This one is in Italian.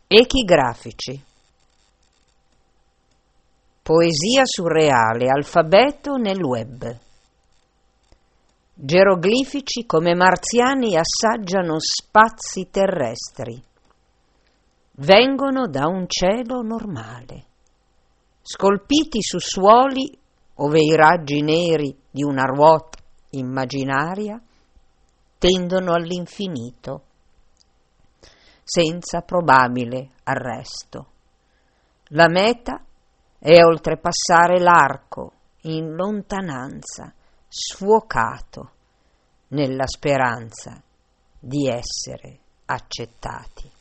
Echigrafici. Poesia surreale, alfabeto nel web. Geroglifici come marziani assaggiano spazi terrestri. Vengono da un cielo normale, scolpiti su suoli ove i raggi neri di una ruota immaginaria tendono all'infinito, senza probabile arresto. La meta è oltrepassare l'arco in lontananza, sfuocato nella speranza di essere accettati.